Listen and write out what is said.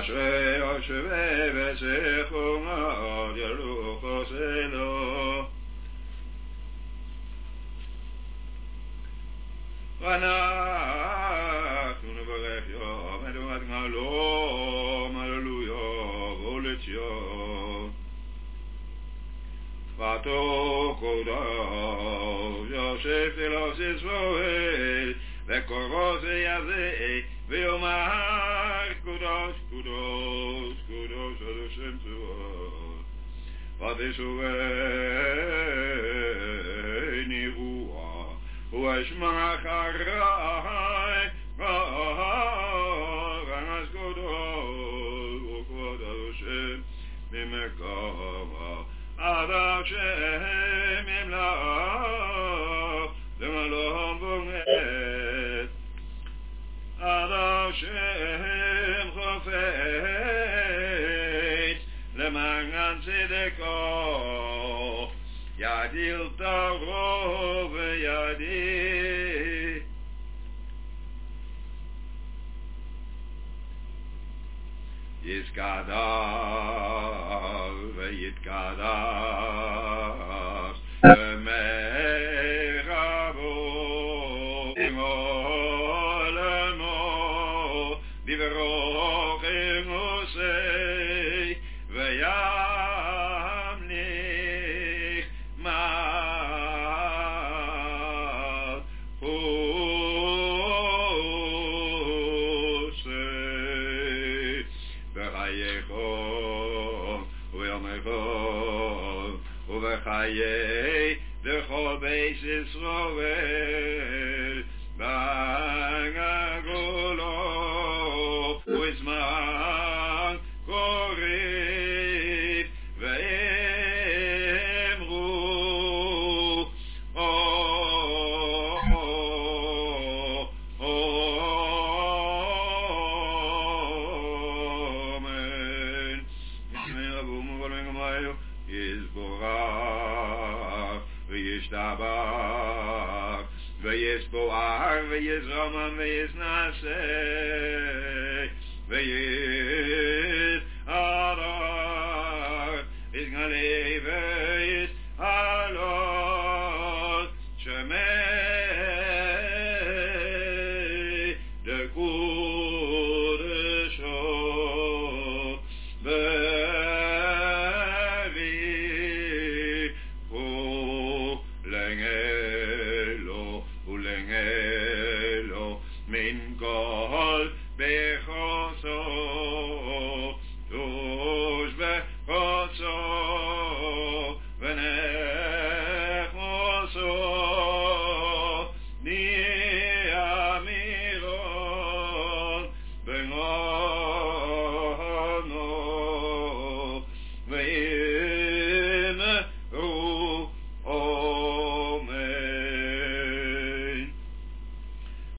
אשרי יושבי ושכונות ירוחו שלו ואנחנו נברך יום את אומת גלום הללויה ולציון ואתו קודש יושב תלוס ישראל וקורו זה ויאמר קודש קודש קודש על השם צבאות ותשובני רוח ואשמע אחרי רמז קודש וכבוד על השם ממקומו עד השם ימלוך למלוך בומת עד השם חופץ למען צדקו ידיל תורו וידי יסקדש ויתקדש ומרבו עולמו דברו כמוסי וימליך מלכוסי בחייכו וביומכו ובחיי דכל בית ישראל בגלולו וזמן קריב ואמרו אמן רבו מובן גמאיו יזבורך וישתבח ויסבורך ויזרמן ויסנסה ויתהדר יתגלה